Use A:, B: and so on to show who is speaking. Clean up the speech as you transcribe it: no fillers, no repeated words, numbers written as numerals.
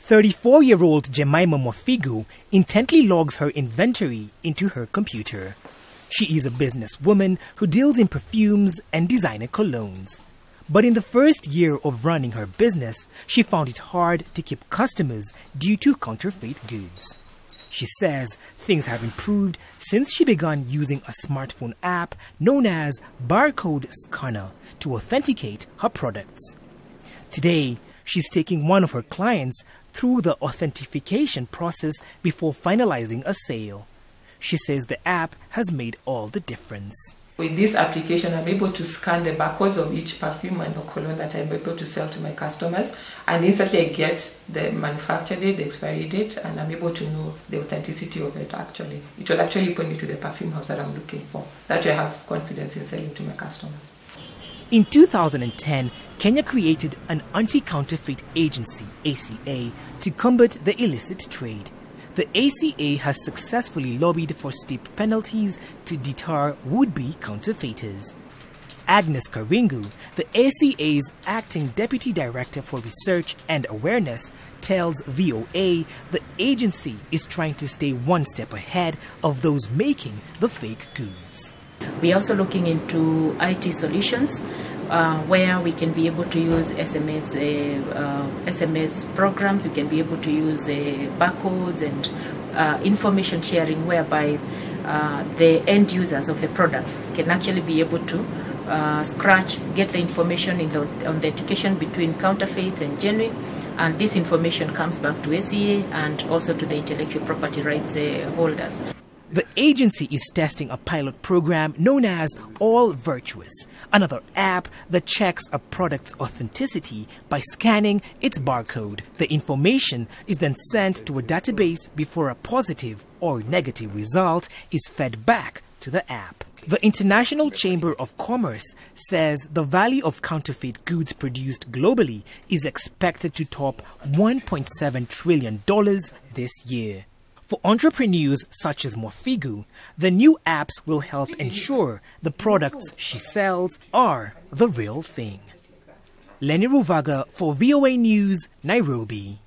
A: 34-year-old Jemima Mofigu intently logs her inventory into her computer. She is a businesswoman who deals in perfumes and designer colognes. But in the first year of running her business, she found it hard to keep customers due to counterfeit goods. She says things have improved since she began using a smartphone app known as Barcode Scanner to authenticate her products. Today, she's taking one of her clients through the authentication process before finalizing a sale. She says the app has made all the difference.
B: With this application, I'm able to scan the barcodes of each perfume and cologne that I'm able to sell to my customers, and instantly I get the manufacture date, the expiry date, and I'm able to know the authenticity of it actually. It will actually point me to the perfume house that I'm looking for. That way I have confidence in selling to my customers.
A: In 2010, Kenya created an anti-counterfeit agency, ACA, to combat the illicit trade. The ACA has successfully lobbied for steep penalties to deter would-be counterfeiters. Agnes Karingu, the ACA's acting deputy director for research and awareness, tells VOA the agency is trying to stay one step ahead of those making the fake goods.
C: We're also looking into IT solutions where we can be able to use SMS programs. We can be able to use barcodes and information sharing, whereby the end users of the products can actually be able to scratch, get the information in the authentication between counterfeit and genuine, and this information comes back to ACA and also to the intellectual property rights holders.
A: The agency is testing a pilot program known as All Virtuous, another app that checks a product's authenticity by scanning its barcode. The information is then sent to a database before a positive or negative result is fed back to the app. The International Chamber of Commerce says the value of counterfeit goods produced globally is expected to top $1.7 trillion this year. For entrepreneurs such as Mofigu, the new apps will help ensure the products she sells are the real thing. Lenny Ruvaga for VOA News, Nairobi.